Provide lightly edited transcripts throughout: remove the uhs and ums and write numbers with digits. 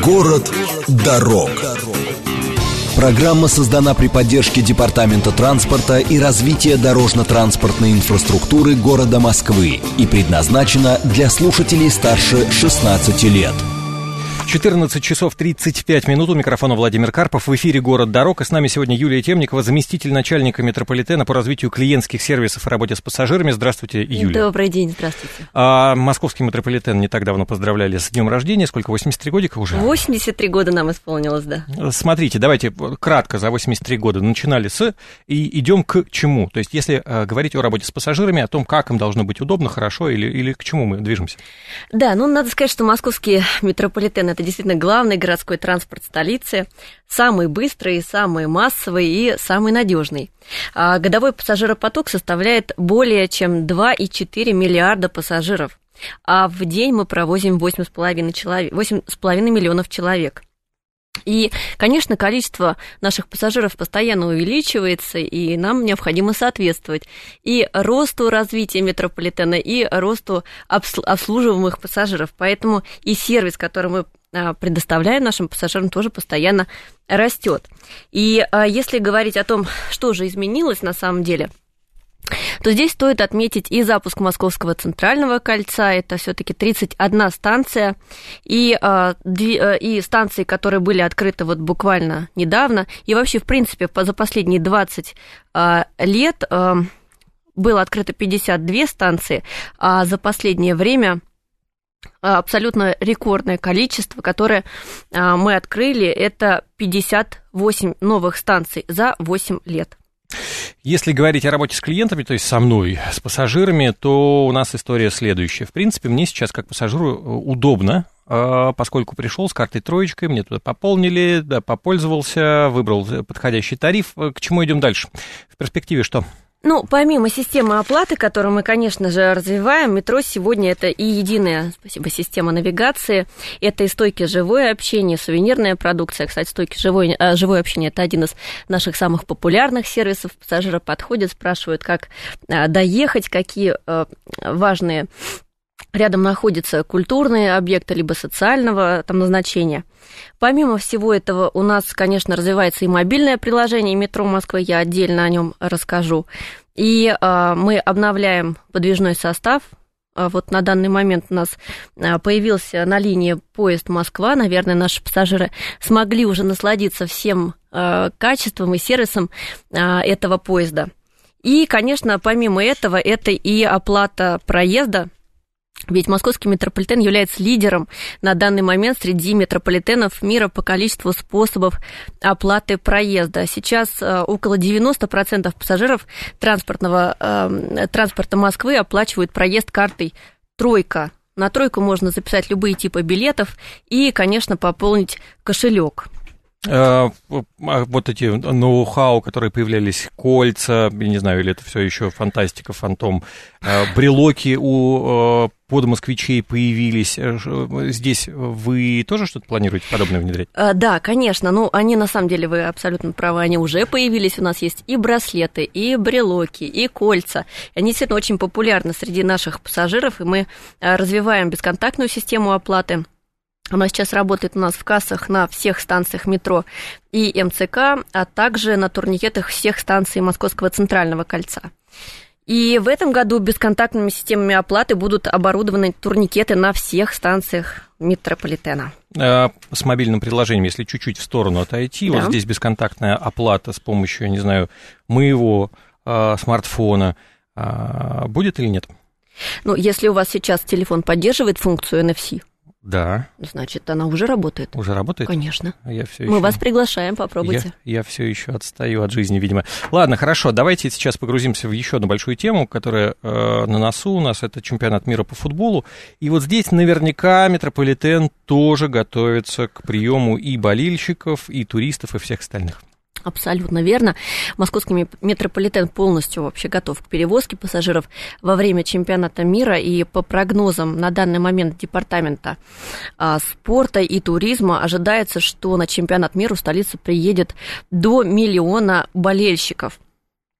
Город дорог. Программа создана при поддержке Департамента транспорта и развития дорожно-транспортной инфраструктуры города Москвы и предназначена для слушателей старше 16 лет. 14 часов 35 минут. У микрофона Владимир Карпов. В эфире «Город дорог». И с нами сегодня Юлия Темникова, заместитель начальника метрополитена по развитию клиентских сервисов и работе с пассажирами. Здравствуйте, Юлия. Добрый день, здравствуйте. Московский метрополитен не так давно поздравляли с днем рождения. Сколько, 83 годика уже? 83 года нам исполнилось, да. Смотрите, давайте кратко за 83 года начинали с и идем к чему. То есть, если говорить о работе с пассажирами, о том, как им должно быть удобно, хорошо или к чему мы движемся. Да, надо сказать, что московский метрополитен – это действительно главный городской транспорт столицы, самый быстрый, самый массовый и самый надежный. Годовой пассажиропоток составляет более чем 2,4 миллиарда пассажиров, а в день мы провозим 8,5 миллионов человек. И, конечно, количество наших пассажиров постоянно увеличивается, и нам необходимо соответствовать и росту развития метрополитена, и росту обслуживаемых пассажиров. Поэтому и сервис, который мы предоставляем нашим пассажирам, тоже постоянно растет. И если говорить о том, что же изменилось на самом деле, то здесь стоит отметить и запуск Московского центрального кольца, это все-таки 31 станция, и станции, которые были открыты вот буквально недавно, и вообще, в принципе, за последние 20 лет было открыто 52 станции, а за последнее время абсолютно рекордное количество, которое мы открыли, это 58 новых станций за 8 лет. Если говорить о работе с клиентами, то есть со мной, с пассажирами, то у нас история следующая. В принципе, мне сейчас как пассажиру удобно, поскольку пришел с картой троечкой, мне туда пополнили, да, попользовался, выбрал подходящий тариф. К чему идем дальше? В перспективе что? Помимо системы оплаты, которую мы, конечно же, развиваем, метро сегодня это и единая, система навигации, это и стойки живое общение, сувенирная продукция. Кстати, стойки живое общение – это один из наших самых популярных сервисов. Пассажиры подходят, спрашивают, как доехать, какие важные рядом находятся культурные объекты, либо социального назначения. Помимо всего этого, у нас, конечно, развивается и мобильное приложение «Метро Москвы», я отдельно о нем расскажу. И мы обновляем подвижной состав. Вот на данный момент у нас появился на линии поезд Москва. Наверное, наши пассажиры смогли уже насладиться всем качеством и сервисом этого поезда. И, конечно, помимо этого, это и оплата проезда. Ведь московский метрополитен является лидером на данный момент среди метрополитенов мира по количеству способов оплаты проезда. Сейчас около 90% пассажиров транспорта Москвы оплачивают проезд картой «Тройка». На «Тройку» можно записать любые типы билетов и, конечно, пополнить кошелек. Вот эти ноу-хау, которые появлялись, кольца, я не знаю, или это все еще фантастика, фантом, брелоки у подмосквичей появились. Здесь вы тоже что-то планируете подобное внедрять? Да, конечно. Они, на самом деле, вы абсолютно правы, они уже появились. У нас есть и браслеты, и брелоки, и кольца. Они действительно очень популярны среди наших пассажиров, и мы развиваем бесконтактную систему оплаты. Она сейчас работает у нас в кассах на всех станциях метро и МЦК, а также на турникетах всех станций Московского центрального кольца. И в этом году бесконтактными системами оплаты будут оборудованы турникеты на всех станциях метрополитена. С мобильным приложением, если чуть-чуть в сторону отойти, да. Вот здесь бесконтактная оплата с помощью, я не знаю, моего смартфона будет или нет? Если у вас сейчас телефон поддерживает функцию NFC, да. Значит, она уже работает. Уже работает? Конечно. Мы вас приглашаем, попробуйте. Я все еще отстаю от жизни, видимо. Ладно, хорошо, давайте сейчас погрузимся в еще одну большую тему, которая на носу у нас, это чемпионат мира по футболу. И вот здесь наверняка метрополитен тоже готовится к приему и болельщиков, и туристов, и всех остальных. Абсолютно верно. Московский метрополитен полностью вообще готов к перевозке пассажиров во время чемпионата мира. И по прогнозам на данный момент Департамента спорта и туризма ожидается, что на чемпионат мира в столицу приедет до 1 миллиона болельщиков.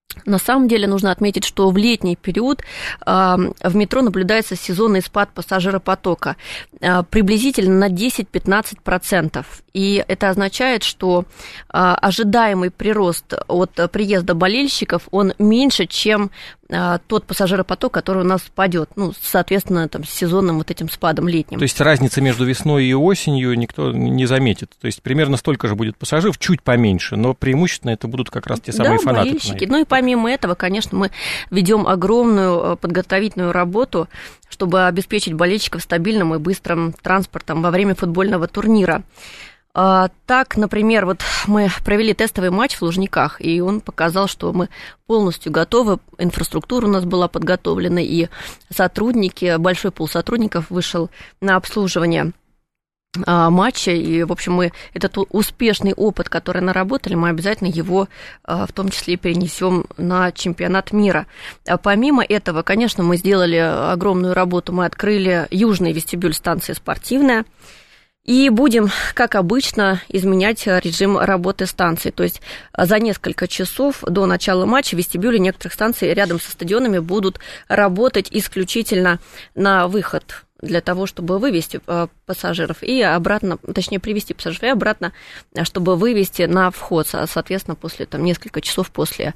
На самом деле нужно отметить, что в летний период в метро наблюдается сезонный спад пассажиропотока приблизительно на 10-15%. И это означает, что ожидаемый прирост от приезда болельщиков, он меньше, чем тот пассажиропоток, который у нас падет, ну, соответственно, там, с сезонным вот этим спадом летним. То есть разница между весной и осенью никто не заметит. То есть примерно столько же будет пассажиров, чуть поменьше, но преимущественно это будут как раз те самые фанаты. Болельщики. Ну и помимо этого, конечно, мы ведем огромную подготовительную работу, чтобы обеспечить болельщиков стабильным и быстрым транспортом во время футбольного турнира. Так, например, вот мы провели тестовый матч в Лужниках, и он показал, что мы полностью готовы, инфраструктура у нас была подготовлена, и сотрудники, большой пул сотрудников вышел на обслуживание матча, и, в общем, мы этот успешный опыт, который наработали, мы обязательно его в том числе перенесем на чемпионат мира. Помимо этого, конечно, мы сделали огромную работу, мы открыли южный вестибюль станции «Спортивная», и будем, как обычно, изменять режим работы станции. То есть за несколько часов до начала матча вестибюли некоторых станций рядом со стадионами будут работать исключительно на выход, для того, чтобы вывести пассажиров и обратно, точнее, привести пассажиров и обратно, чтобы вывести на вход, соответственно, после там, несколько часов после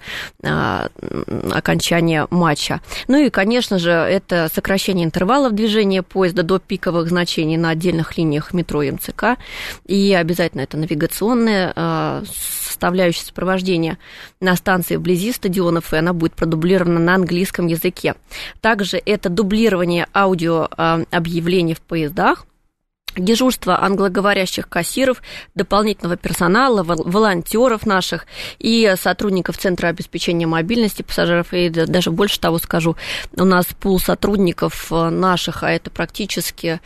окончания матча. Ну и, конечно же, это сокращение интервалов движения поезда до пиковых значений на отдельных линиях метро и МЦК, и обязательно это навигационная составляющая сопровождения на станции вблизи стадионов, и она будет продублирована на английском языке. Также это дублирование аудиообъявлений в поездах, дежурство англоговорящих кассиров, дополнительного персонала, волонтеров наших и сотрудников Центра обеспечения мобильности пассажиров. И даже больше того скажу, у нас пул сотрудников наших, а это практически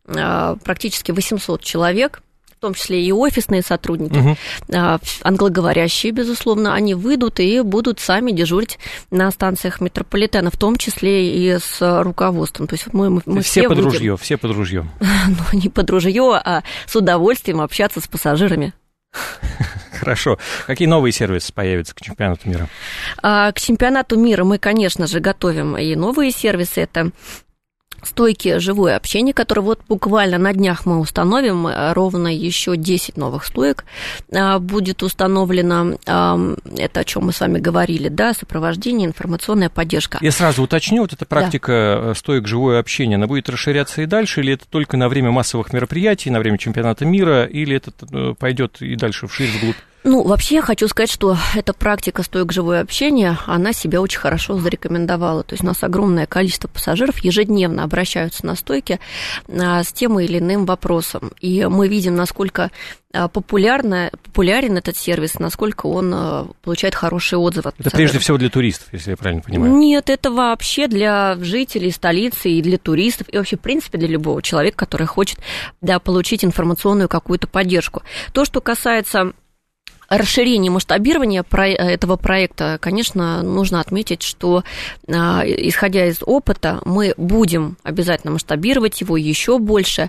800 человек, в том числе и офисные сотрудники, англоговорящие, безусловно, они выйдут и будут сами дежурить на станциях метрополитена, в том числе и с руководством. То есть мы все под ружье, все под ружье. Ну, не под ружье, а с удовольствием общаться с пассажирами. Хорошо. Какие новые сервисы появятся к чемпионату мира? К чемпионату мира мы, конечно же, готовим и новые сервисы. Это стойки «Живое общение», которые вот буквально на днях мы установим, ровно еще 10 новых стоек будет установлено. Это о чем мы с вами говорили, да, сопровождение, информационная поддержка. Я сразу уточню, вот эта практика стоек «Живое общение», она будет расширяться и дальше, или это только на время массовых мероприятий, на время чемпионата мира, или это пойдет и дальше вширь, вглубь? Ну, вообще, я хочу сказать, что эта практика стоек «Живое общение», она себя очень хорошо зарекомендовала. То есть у нас огромное количество пассажиров ежедневно обращаются на стойки с тем или иным вопросом. И мы видим, насколько популярен этот сервис, насколько он получает хорошие отзывы от пассажиров. Это прежде всего для туристов, если я правильно понимаю? Нет, это вообще для жителей столицы и для туристов, и вообще, в принципе, для любого человека, который хочет получить информационную какую-то поддержку. То, что касается расширение масштабирования этого проекта, конечно, нужно отметить, что, исходя из опыта, мы будем обязательно масштабировать его еще больше,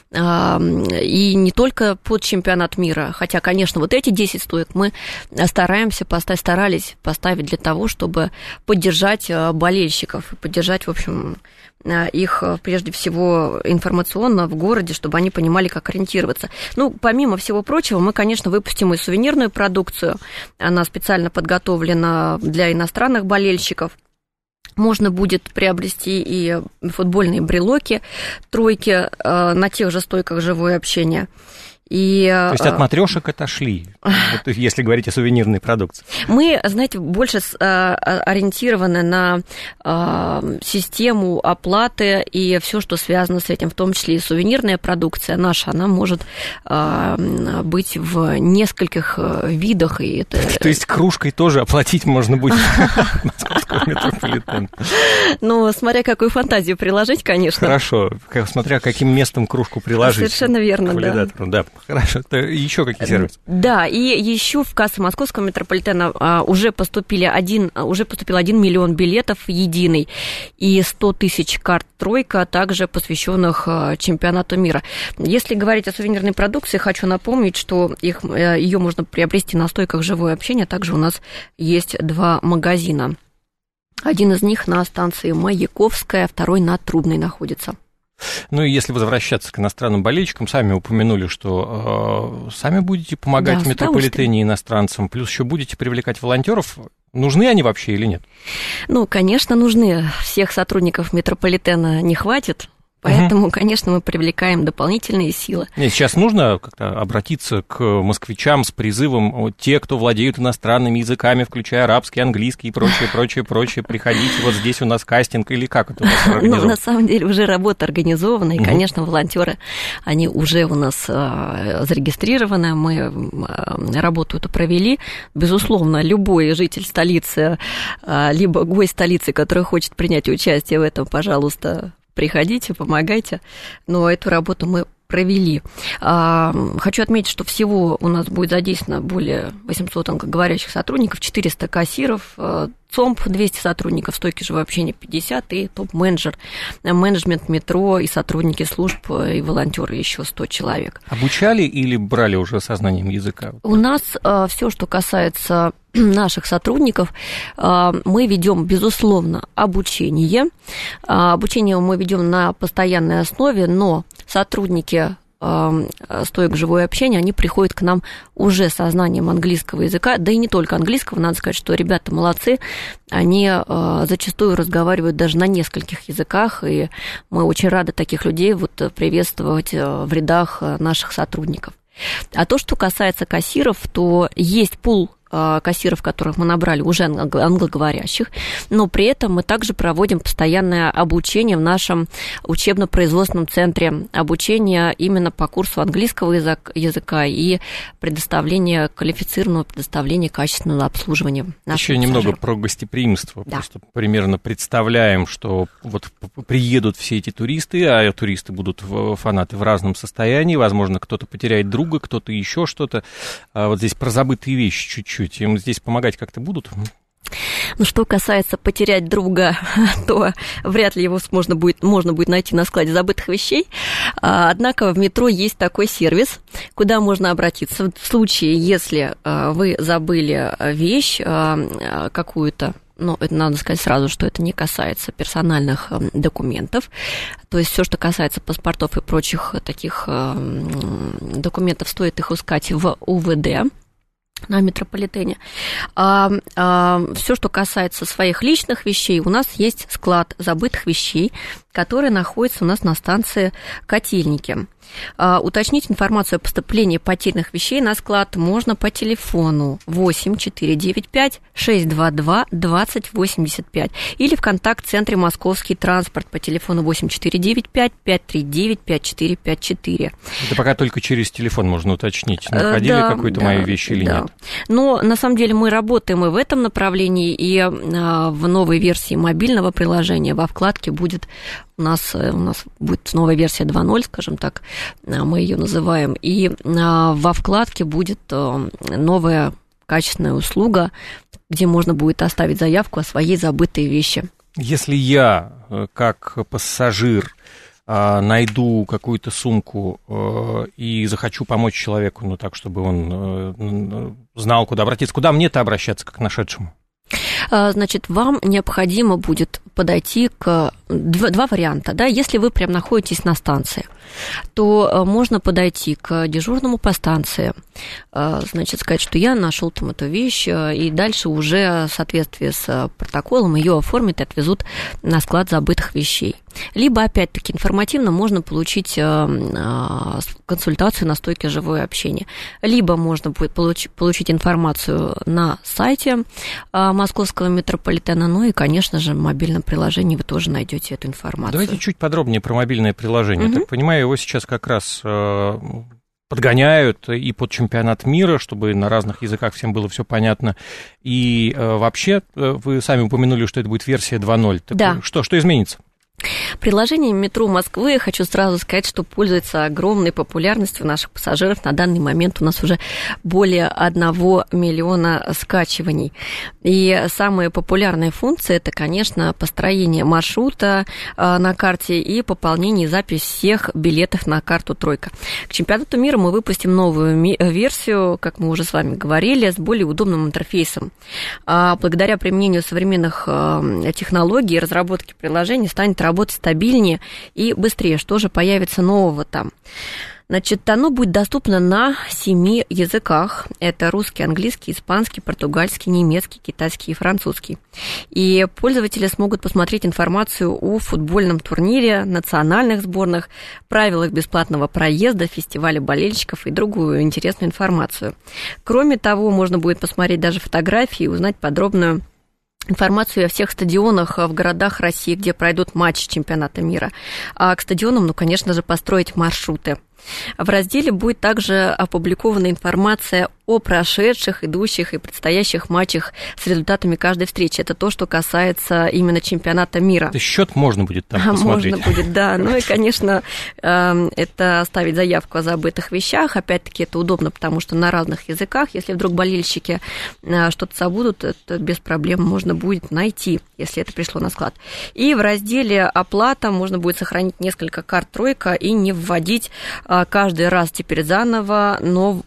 и не только под чемпионат мира, хотя, конечно, вот эти 10 стоек мы старались поставить для того, чтобы поддержать болельщиков, поддержать, в общем, их, прежде всего, информационно в городе, чтобы они понимали, как ориентироваться. Ну, помимо всего прочего, мы, конечно, выпустим и сувенирную продукцию. Она специально подготовлена для иностранных болельщиков. Можно будет приобрести и футбольные брелоки, тройки на тех же стойках «Живое общение». То есть от матрешек отошли, вот, если говорить о сувенирной продукции? Мы, знаете, больше ориентированы на систему оплаты и все, что связано с этим, в том числе и сувенирная продукция наша, она может быть в нескольких видах. То есть кружкой тоже оплатить можно будет московского метрополитена? Ну, смотря какую фантазию приложить, конечно. Хорошо, смотря каким местом кружку приложить. Совершенно верно, да. Хорошо. Еще какие сервисы? Да, и еще в кассы Московского метрополитена уже поступил 1 миллион билетов единый и 100 тысяч карт «Тройка», также посвященных чемпионату мира. Если говорить о сувенирной продукции, хочу напомнить, что ее можно приобрести на стойках «Живое общение». Также у нас есть 2 магазина. Один из них на станции Маяковская, второй на Трубной находится. Ну и если возвращаться к иностранным болельщикам, сами упомянули, что сами будете помогать в метрополитене иностранцам, плюс еще будете привлекать волонтеров. Нужны они вообще или нет? Ну, конечно, нужны. Всех сотрудников метрополитена не хватит. Поэтому, конечно, мы привлекаем дополнительные силы. Нет, сейчас нужно как-то обратиться к москвичам с призывом: те, кто владеют иностранными языками, включая арабский, английский и прочее, приходите, вот здесь у нас кастинг, или как это у нас организовано? Ну, на самом деле, уже работа организована, и, конечно, волонтеры, они уже у нас зарегистрированы, мы работу эту провели. Безусловно, любой житель столицы, либо гость столицы, который хочет принять участие в этом, пожалуйста, приходите, помогайте, но эту работу мы провели. Хочу отметить, что всего у нас будет задействовано более 800 англоговорящих сотрудников, 400 кассиров, ЦОМП 200 сотрудников, стойки живого общения 50 и топ-менеджер, менеджмент метро и сотрудники служб и волонтеры еще 100 человек. Обучали или брали уже со знанием языка? У нас все, что касается наших сотрудников, мы ведем, безусловно, обучение. Обучение мы ведем на постоянной основе, но сотрудники стоек «Живое общение», они приходят к нам уже со знанием английского языка, да и не только английского, надо сказать, что ребята молодцы, они зачастую разговаривают даже на нескольких языках, и мы очень рады таких людей вот приветствовать в рядах наших сотрудников. А то, что касается кассиров, то есть пул кассиров, которых мы набрали, уже англоговорящих, но при этом мы также проводим постоянное обучение в нашем учебно-производственном центре, обучение именно по курсу английского языка и квалифицированного предоставления качественного обслуживания. Еще немного про гостеприимство. Да. Просто примерно представляем, что вот приедут все эти туристы, а туристы будут фанаты в разном состоянии, возможно, кто-то потеряет друга, кто-то еще что-то. Вот здесь про забытые вещи чуть-чуть. Им здесь помогать как-то будут? Ну, что касается потерять друга, то вряд ли его можно будет найти на складе забытых вещей. Однако в метро есть такой сервис, куда можно обратиться в случае, если вы забыли вещь какую-то. Но это надо сказать сразу, что это не касается персональных документов. То есть все, что касается паспортов и прочих таких документов, стоит их искать в УВД на метрополитене. Все, что касается своих личных вещей, у нас есть склад забытых вещей, который находится у нас на станции Котельники. Уточнить информацию о поступлении потерянных вещей на склад можно по телефону 8495 622 2085 или в контакт-центре «Московский транспорт» по телефону 8495 539 5454. Это пока только через телефон можно уточнить, находили какую-то мою вещь или нет. Но на самом деле мы работаем и в этом направлении, и в новой версии мобильного приложения во вкладке будет у нас будет новая версия 2.0, скажем так, мы ее называем, и во вкладке будет новая качественная услуга, где можно будет оставить заявку о своей забытой вещи. Если я, как пассажир, найду какую-то сумку и захочу помочь человеку, ну так, чтобы он знал, куда обратиться, куда мне-то обращаться, как к нашедшему? Значит, вам необходимо будет подойти к... Два варианта, да, если вы прям находитесь на станции, то можно подойти к дежурному по станции, значит, сказать, что я нашел там эту вещь, и дальше уже в соответствии с протоколом ее оформят и отвезут на склад забытых вещей. Либо, опять-таки, информативно можно получить консультацию на стойке «Живое общение». Либо можно будет получить информацию на сайте Московского метрополитена, ну и, конечно же, в мобильном приложении вы тоже найдете эту информацию. Давайте чуть подробнее про мобильное приложение. Я так понимаю, его сейчас как раз подгоняют и под чемпионат мира, чтобы на разных языках всем было все понятно. И вообще, вы сами упомянули, что это будет версия 2.0. Да. Что изменится? Приложение «Метро Москвы», хочу сразу сказать, что пользуется огромной популярностью наших пассажиров. На данный момент у нас уже более 1 миллиона скачиваний. И самые популярные функции – это, конечно, построение маршрута на карте и пополнение и запись всех билетов на карту «Тройка». К чемпионату мира мы выпустим новую версию, как мы уже с вами говорили, с более удобным интерфейсом. Благодаря применению современных технологий и разработке приложения станет работать стабильнее и быстрее. Что же появится нового там? Значит, оно будет доступно на 7 языках. Это русский, английский, испанский, португальский, немецкий, китайский и французский. И пользователи смогут посмотреть информацию о футбольном турнире, национальных сборных, правилах бесплатного проезда, фестивале болельщиков и другую интересную информацию. Кроме того, можно будет посмотреть даже фотографии и узнать подробную информацию о всех стадионах в городах России, где пройдут матчи чемпионата мира. А к стадионам, конечно же, построить маршруты. В разделе будет также опубликована информация о прошедших, идущих и предстоящих матчах с результатами каждой встречи. Это то, что касается именно чемпионата мира. Счет можно будет там посмотреть. Можно будет, да. Ну и, конечно, это оставить заявку о забытых вещах. Опять-таки, это удобно, потому что на разных языках. Если вдруг болельщики что-то забудут, это без проблем можно будет найти, если это пришло на склад. И в разделе «Оплата» можно будет сохранить несколько карт «Тройка» и не вводить каждый раз теперь заново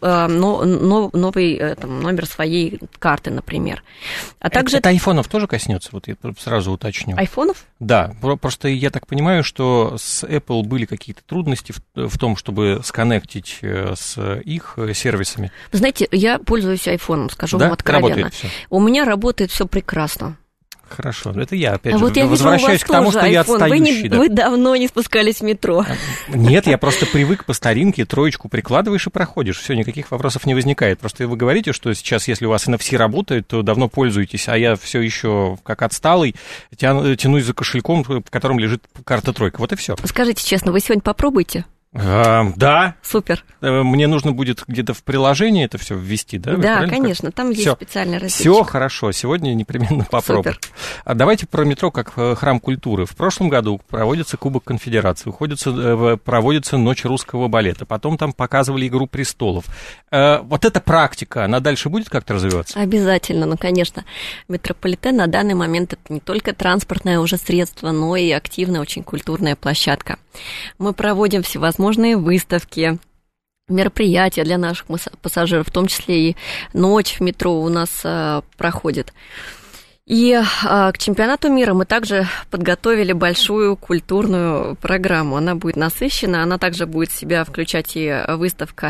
новый номер своей карты, например. А также... Это айфонов тоже коснется? Вот я сразу уточню. Айфонов? Да, просто я так понимаю, что с Apple были какие-то трудности в том, чтобы сконнектить с их сервисами. Знаете, я пользуюсь айфоном, скажу вам откровенно. Работает всё? У меня работает все прекрасно. Хорошо, это я, опять же, возвращаюсь к тому, что я отстающий. Вы давно не спускались в метро. Нет, я просто привык по старинке, 3 прикладываешь и проходишь. Все, никаких вопросов не возникает. Просто вы говорите, что сейчас, если у вас NFC работает, то давно пользуетесь, а я все еще, как отсталый, тянусь за кошельком, в котором лежит карта «Тройка». Вот и все. Скажите честно, вы сегодня попробуйте? Да. Супер. Мне нужно будет где-то в приложении это все ввести, да? Да, конечно, там есть специальный разделчик. Все хорошо, сегодня непременно попробую. Супер. А давайте про метро как храм культуры. В прошлом году проводится Кубок Конфедерации, проводится Ночь русского балета, потом там показывали «Игру престолов». Вот эта практика, она дальше будет как-то развиваться? Обязательно, конечно. Метрополитен на данный момент это не только транспортное уже средство, но и активная, очень культурная площадка. Мы проводим всевозможные выставки, мероприятия для наших пассажиров, в том числе и ночь в метро у нас проходит. И к чемпионату мира мы также подготовили большую культурную программу. Она будет насыщена, она также будет в себя включать и выставки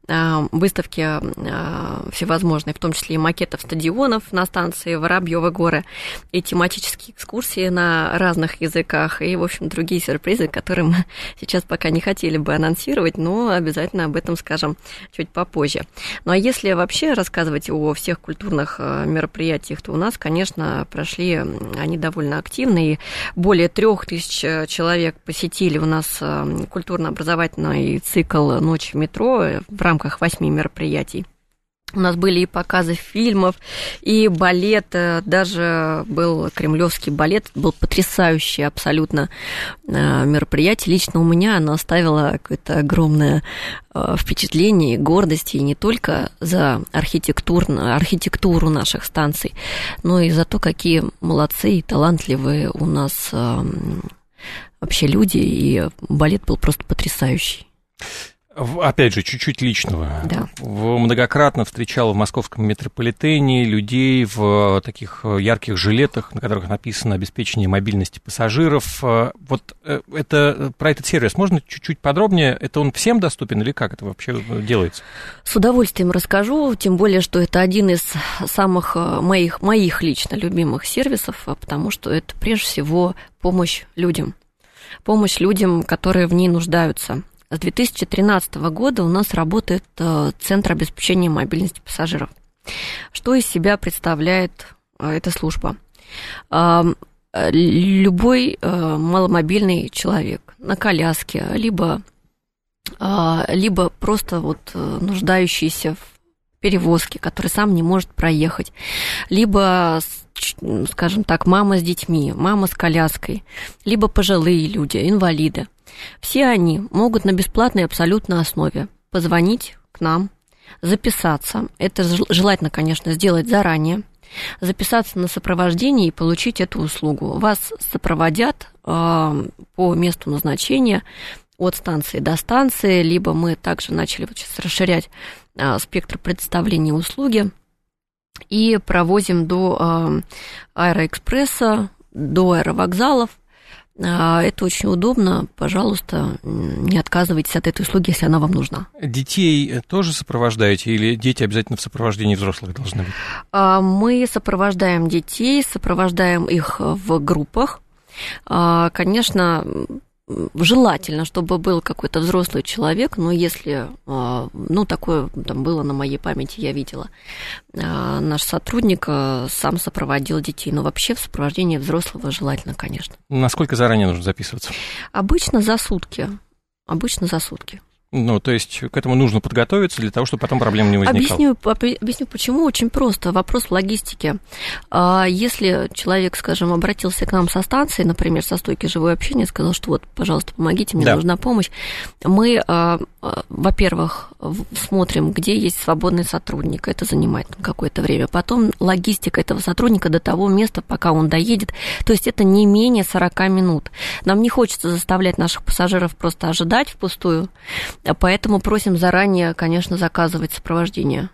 всевозможные, в том числе и макетов стадионов на станции Воробьёвы горы, и тематические экскурсии на разных языках, и, в общем, другие сюрпризы, которые мы сейчас пока не хотели бы анонсировать, но обязательно об этом скажем чуть попозже. Ну, а если вообще рассказывать о всех культурных мероприятиях, то у нас, конечно, прошли они довольно активно, и более 3000 человек посетили у нас культурно-образовательный цикл «Ночь в метро» в рамках 8 мероприятий. У нас были и показы фильмов, и балет, даже был кремлевский балет, был потрясающее абсолютно мероприятие. Лично у меня оно оставило какое-то огромное впечатление и гордость, и не только за архитектуру наших станций, но и за то, какие молодцы и талантливые у нас вообще люди, и балет был просто потрясающий. Опять же, чуть-чуть личного. Да. Многократно встречал в московском метрополитене людей в таких ярких жилетах, на которых написано «Обеспечение мобильности пассажиров». Вот это, про этот сервис можно чуть-чуть подробнее? Это он всем доступен или как это вообще делается? С удовольствием расскажу, тем более, что это один из самых моих лично любимых сервисов, потому что это прежде всего помощь людям, которые в ней нуждаются. С 2013 года у нас работает Центр обеспечения мобильности пассажиров. Что из себя представляет эта служба? Любой маломобильный человек на коляске, либо просто нуждающийся в перевозке, который сам не может проехать, либо скажем так, мама с детьми, мама с коляской, либо пожилые люди, инвалиды. Все они могут на бесплатной абсолютно основе позвонить к нам, записаться. Это желательно, конечно, сделать заранее. Записаться на сопровождение и получить эту услугу. Вас сопроводят по месту назначения от станции до станции, либо мы также начали вот сейчас расширять спектр предоставления услуги и провозим до аэроэкспресса, до аэровокзалов. Это очень удобно. Пожалуйста, не отказывайтесь от этой услуги, если она вам нужна. Детей тоже сопровождаете или дети обязательно в сопровождении взрослых должны быть? Мы сопровождаем детей, сопровождаем их в группах. Конечно, желательно, чтобы был какой-то взрослый человек, но если, такое там было на моей памяти, я видела, наш сотрудник сам сопроводил детей, но вообще в сопровождении взрослого желательно, конечно. Насколько заранее нужно записываться? Обычно за сутки. То есть к этому нужно подготовиться для того, чтобы потом проблем не возникало. Объясню, почему. Очень просто. Вопрос логистики. Если человек, скажем, обратился к нам со станции, например, со стойки «Живое общение», сказал, что вот, пожалуйста, помогите, мне нужна помощь, мы, во-первых, смотрим, где есть свободный сотрудник. Это занимает какое-то время. Потом логистика этого сотрудника до того места, пока он доедет. То есть это не менее 40 минут. Нам не хочется заставлять наших пассажиров просто ожидать впустую. Поэтому просим заранее, конечно, заказывать сопровождение.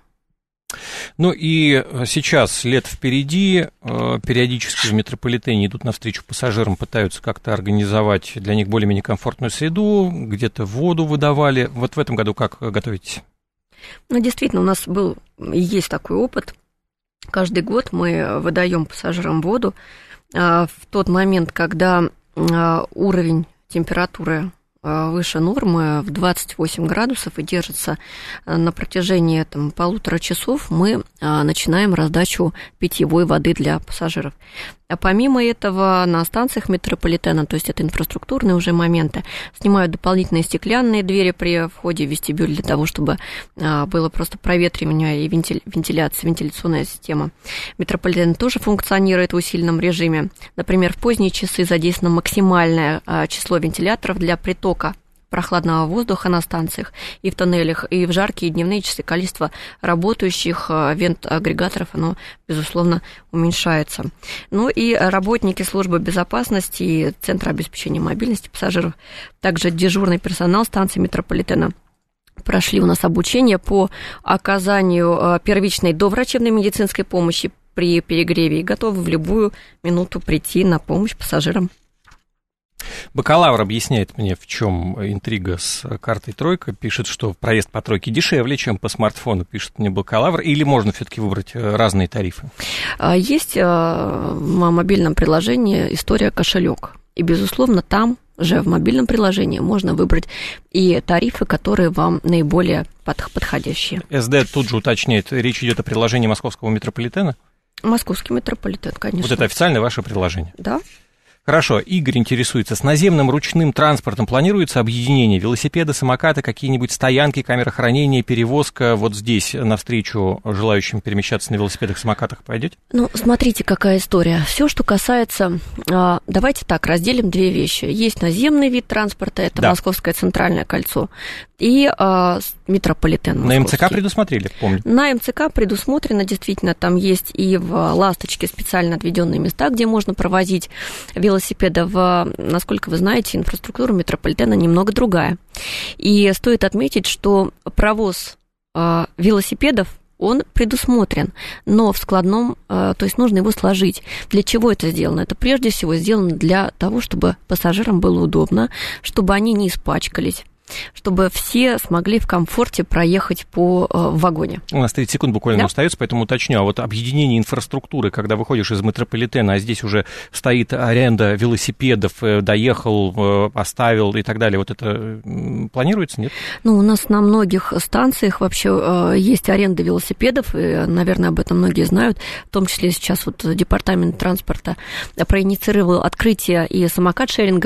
И сейчас лето впереди, периодически в метрополитене идут навстречу пассажирам, пытаются как-то организовать для них более-менее комфортную среду, где-то воду выдавали. Вот в этом году как готовитесь? Действительно, у нас есть такой опыт. Каждый год мы выдаем пассажирам воду в тот момент, когда уровень температуры выше нормы в 28 градусов и держится на протяжении полутора часов, мы начинаем раздачу питьевой воды для пассажиров. А помимо этого на станциях метрополитена, то есть это инфраструктурные уже моменты, снимают дополнительные стеклянные двери при входе в вестибюль для того, чтобы было просто проветривание и вентиляционная система. Метрополитен тоже функционирует в усиленном режиме. Например, в поздние часы задействовано максимальное число вентиляторов для притока прохладного воздуха на станциях и в тоннелях, и в жаркие дневные часы количество работающих вент-агрегаторов, оно, безусловно, уменьшается. И работники службы безопасности и Центра обеспечения мобильности пассажиров, также дежурный персонал станции метрополитена прошли у нас обучение по оказанию первичной доврачебной медицинской помощи при перегреве и готовы в любую минуту прийти на помощь пассажирам. Бакалавр объясняет мне, в чем интрига с картой «Тройка». Пишет, что проезд по «Тройке» дешевле, чем по смартфону, пишет мне бакалавр. Или можно все-таки выбрать разные тарифы? Есть в мобильном приложении «История кошелек». И, безусловно, там же в мобильном приложении можно выбрать и тарифы, которые вам наиболее подходящие. СД тут же уточняет, речь идет о приложении московского метрополитена? Московский метрополитен, конечно. Вот это официальное ваше приложение? Да. Хорошо, Игорь интересуется, с наземным ручным транспортом планируется объединение? Велосипеды, самокаты, какие-нибудь стоянки, камеры хранения, перевозка вот здесь навстречу желающим перемещаться на велосипедах, самокатах пойдете? Смотрите, какая история. Все, что касается... Давайте так, разделим две вещи. Есть наземный вид транспорта, это Московское центральное кольцо, и метрополитен московский. На МЦК предусмотрели, помню. На МЦК предусмотрено, действительно, там есть и в «Ласточке» специально отведенные места, где можно провозить велосипедов. Насколько вы знаете, инфраструктура метрополитена немного другая. И стоит отметить, что провоз велосипедов, он предусмотрен, но в складном, то есть нужно его сложить. Для чего это сделано? Это прежде всего сделано для того, чтобы пассажирам было удобно, чтобы они не испачкались, чтобы все смогли в комфорте проехать по вагоне. У нас 30 секунд буквально остается, поэтому уточню. А вот объединение инфраструктуры, когда выходишь из метрополитена, а здесь уже стоит аренда велосипедов, доехал, оставил и так далее, вот это планируется, нет? У нас на многих станциях вообще есть аренда велосипедов, и, наверное, об этом многие знают, в том числе сейчас вот департамент транспорта проинициировал открытие и самокат-шеринга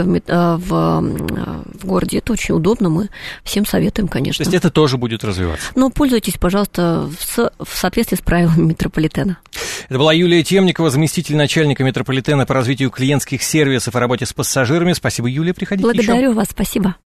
в городе. Это очень удобно. Мы всем советуем, конечно. То есть это тоже будет развиваться? Пользуйтесь, пожалуйста, в соответствии с правилами метрополитена. Это была Юлия Темникова, заместитель начальника метрополитена по развитию клиентских сервисов и работе с пассажирами. Спасибо, Юлия, приходите еще. Благодарю вас, спасибо.